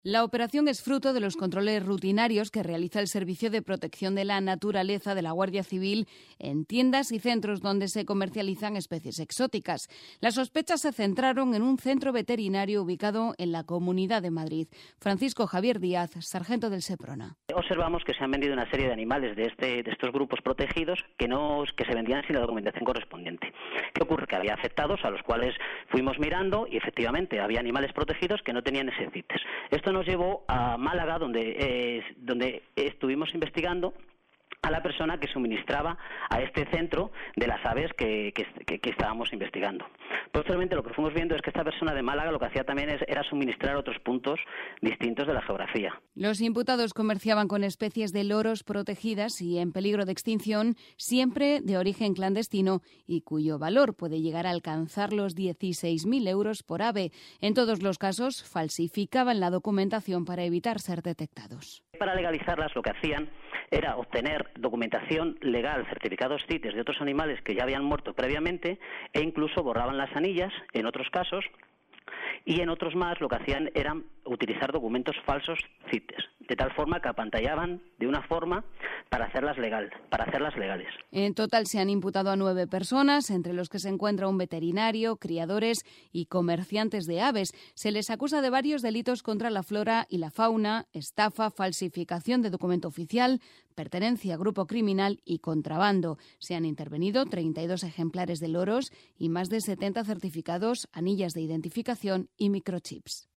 La operación es fruto de los controles rutinarios que realiza el Servicio de Protección de la Naturaleza de la Guardia Civil en tiendas y centros donde se comercializan especies exóticas. Las sospechas se centraron en un centro veterinario ubicado en la Comunidad de Madrid. Francisco Javier Díaz, sargento del Seprona. Observamos que se han vendido una serie de animales de estos grupos protegidos que se vendían sin la documentación correspondiente. ¿Qué ocurre? Que había afectados a los cuales fuimos mirando y efectivamente había animales protegidos que no tenían ese CITES. Esto nos llevó a Málaga, donde estuvimos investigando a la persona que suministraba a este centro de las aves que estábamos investigando. Posteriormente lo que fuimos viendo es que esta persona de Málaga lo que hacía también era suministrar otros puntos distintos de la geografía. Los imputados comerciaban con especies de loros protegidas y en peligro de extinción, siempre de origen clandestino y cuyo valor puede llegar a alcanzar los 16.000 euros por ave. En todos los casos, falsificaban la documentación para evitar ser detectados. Para legalizarlas lo que hacían era obtener documentación legal, certificados CITES de otros animales que ya habían muerto previamente e incluso borraban las anillas en otros casos y en otros más lo que hacían era utilizar documentos falsos CITES, de tal forma que apantallaban de una forma para hacerlas legales. En total se han imputado a 9 personas, entre los que se encuentra un veterinario, criadores y comerciantes de aves. Se les acusa de varios delitos contra la flora y la fauna, estafa, falsificación de documento oficial, pertenencia a grupo criminal y contrabando. Se han intervenido 32 ejemplares de loros y más de 70 certificados, anillas de identificación y microchips.